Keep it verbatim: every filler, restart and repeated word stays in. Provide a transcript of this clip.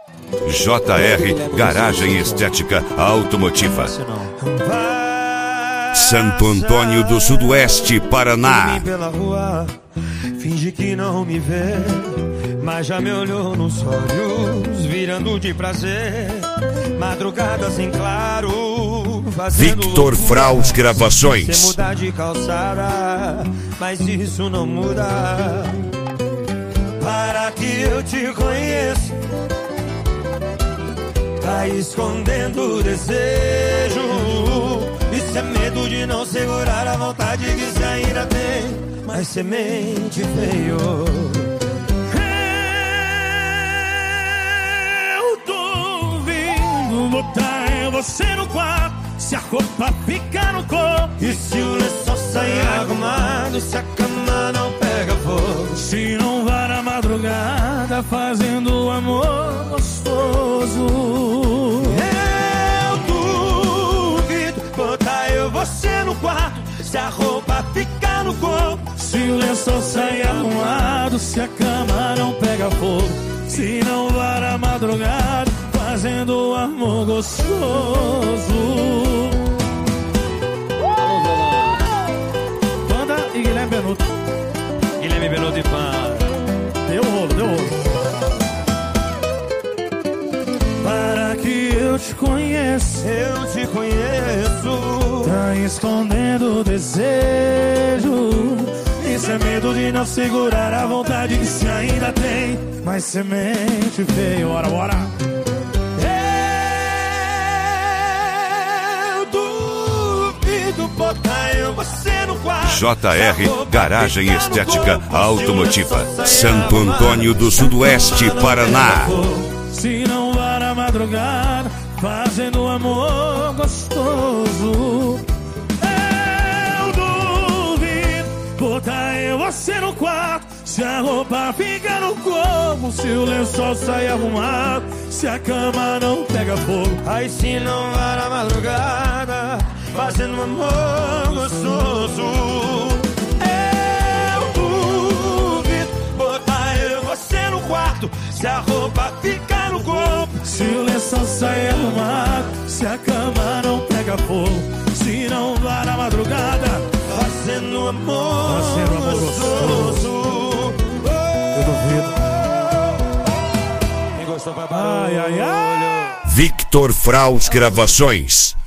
J R Garagem Estética Automotiva. Santo Antônio do Sudoeste, Paraná. Pela rua, finge que não me vê, mas já me olhou nos olhos, virando de prazer. Madrugadas em claro, Victor Fraus Gravações. Sem mudar de calçada, mas isso não muda. Para que eu te conheça, tá escondendo o desejo. Isso é medo de não segurar a vontade que você ainda tem, mas semente veio. Eu duvido botar você no quarto, se a roupa ficar no corpo, e se o lençol sair arrumado, se a cama não pega fogo, se não vai na madrugada fazendo amor gostoso. Eu duvido botar eu você no quarto, se a roupa ficar no corpo, se o lençol sair arrumado, se a cama não pega fogo, se não vai na madrugada fazendo amor gostoso. Banda e Guilherme Benuto. Guilherme Benuto e Pan. Deu rolo, deu rolo. Para que eu te conheça, eu te conheço, tá escondendo o desejo. Isso é medo de não segurar a vontade que se ainda tem, mas semente feio. Bora, bora. Eu duvido botar eu você no quarto. J R Garagem Estética Automotiva. Santo Antônio do Sudoeste, Paraná. Se não vai na madrugada fazendo amor gostoso. Eu duvido botar eu você no quarto, se a roupa fica no corpo, se o lençol sai arrumado, se a cama não pega fogo, aí se não vai na madrugada fazendo amor gostoso. Eu duvido botar eu você no quarto, se a roupa fica no corpo, se o lençol sai arrumado, se a cama não pega fogo, se não vai na madrugada fazendo amor, fazendo amor gostoso. Eu duvido. Quem gostou vai ai, ai, ai. Victor Fraus Gravações.